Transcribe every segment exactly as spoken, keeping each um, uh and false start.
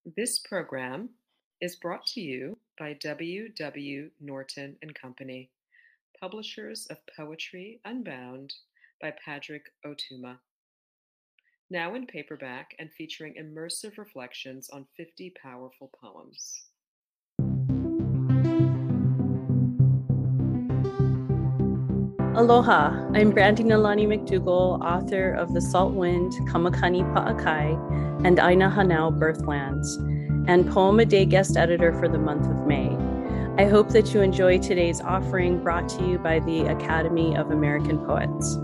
This program is brought to you by W. W. Norton and Company, publishers of Poetry Unbound by Padraig Ó Tuama. Now in paperback and featuring immersive reflections on fifty powerful poems. Aloha, I'm Brandy Nalani McDougall, author of The Salt Wind, Kamakani Pa'akai, and Aina Hanau Birthlands, and Poem a Day guest editor for the month of May. I hope that you enjoy today's offering brought to you by the Academy of American Poets.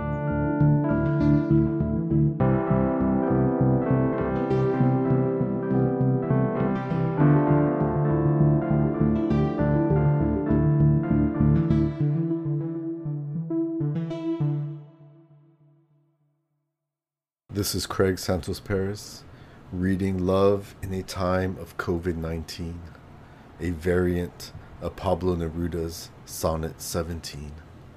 This is Craig Santos Perez, reading Love in a Time of COVID nineteen, a variant of Pablo Neruda's Sonnet seventeen.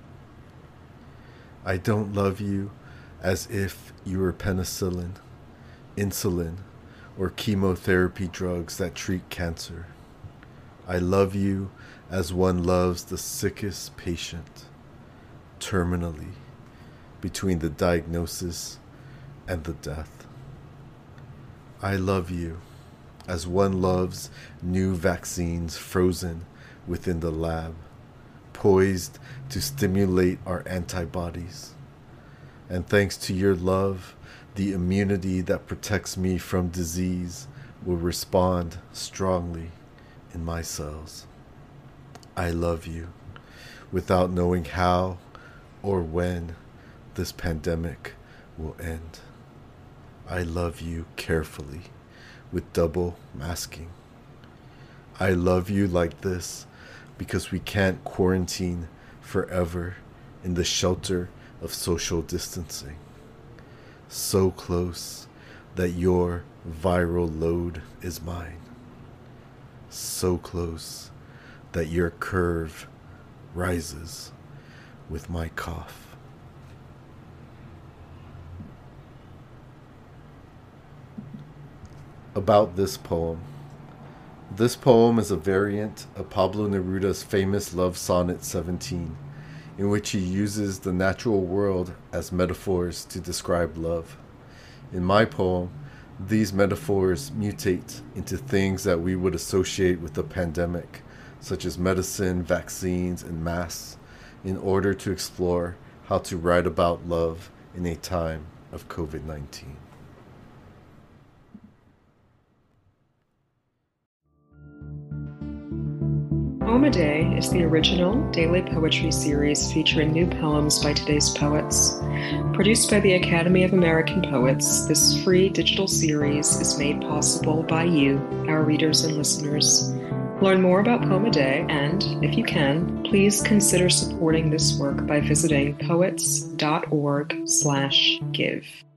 I don't love you as if you were penicillin, insulin, or chemotherapy drugs that treat cancer. I love you as one loves the sickest patient, terminally, between the diagnosis and the death. I love you as one loves new vaccines frozen within the lab, poised to stimulate our antibodies. And thanks to your love, the immunity that protects me from disease will respond strongly in my cells. I love you without knowing how or when this pandemic will end. I love you carefully, with double masking. I love you like this because we can't quarantine forever in the shelter of social distancing. So close that your viral load is mine. So close that your curve rises with my cough. About this poem. This poem is a variant of Pablo Neruda's famous love sonnet seventeen, in which he uses the natural world as metaphors to describe love. In my poem, these metaphors mutate into things that we would associate with the pandemic, such as medicine, vaccines, and masks, in order to explore how to write about love in a time of COVID nineteen. Poem a Day is the original daily poetry series featuring new poems by today's poets. Produced by the Academy of American Poets, this free digital series is made possible by you, our readers and listeners. Learn more about Poem a Day and, if you can, please consider supporting this work by visiting poets dot org slash give.